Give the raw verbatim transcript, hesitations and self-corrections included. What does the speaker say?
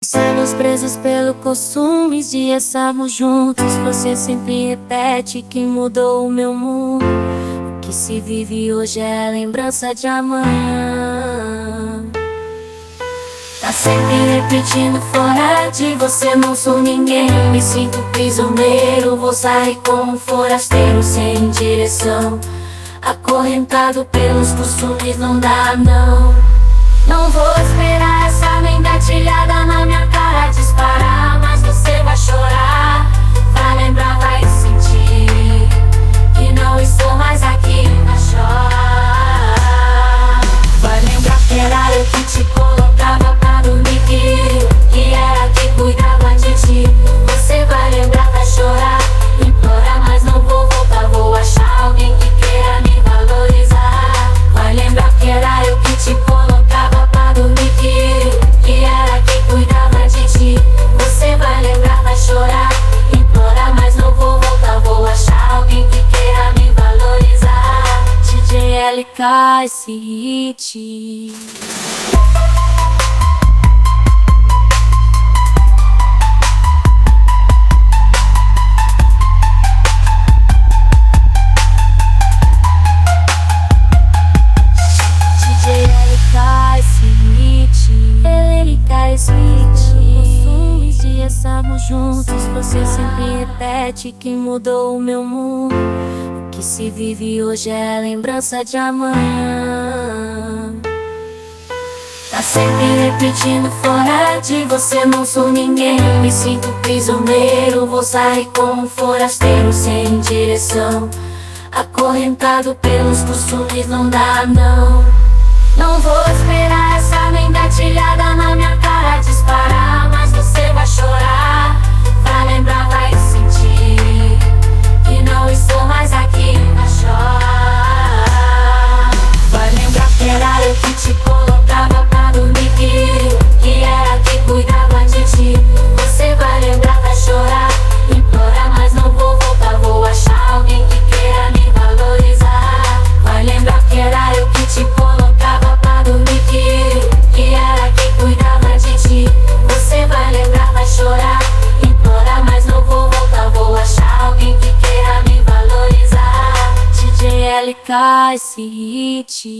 Somos presos pelo costume de estarmos juntos. Você sempre repete que mudou o meu mundo. O que se vive hoje é lembrança de amanhã. Tá sempre repetindo fora de você, não sou ninguém. Me sinto prisioneiro, vou sair como um forasteiro sem direção. Acorrentado pelos costumes, não dá não. Não vou esperar essa engatilhada na minha cara disparar, mas você vai chorar, vai lembrar, vai sentir que não estou mais aqui, vai chorar. Vai lembrar que era eu que te colocava pra dormir, que era que cuidava de ti. Você vai lembrar, vai chorar, implorar, mas não vou voltar. Vou achar alguém que queira me valorizar. Vai lembrar que era eu que te colocava pra dormir, que era quem cuidava de ti. Você vai lembrar, vai chorar, implorar, mas não vou voltar. Vou achar alguém que queira me valorizar. D J L K, esse hit. Costumes de estarmos juntos. Você sempre repete que mudou o meu mundo. O que se vive hoje é lembrança de amanhã. Tá sempre repetindo fora de você, não sou ninguém. Me sinto prisioneiro, vou sair como um forasteiro sem direção. Acorrentado pelos costumes, não dá não. Não vou esperar essa engatilhada na minha cara disparar, mas você vai chorar, vai lembrar, vai sentir que não estou mais aqui, vai chorar. Vai lembrar que era eu que te colocava pra dormir, que era quem cuidava de ti. Você vai lembrar, vai chorar, implorar, mas não vou voltar. Vou achar alguém que queira me valorizar. Vai lembrar que era eu que te colocava pra dormir, que era quem cuidava de ti. Você vai lembrar, vai chorar, implorar, mas não vou voltar. Vou achar alguém que queira me valorizar. D J L K, esse hit.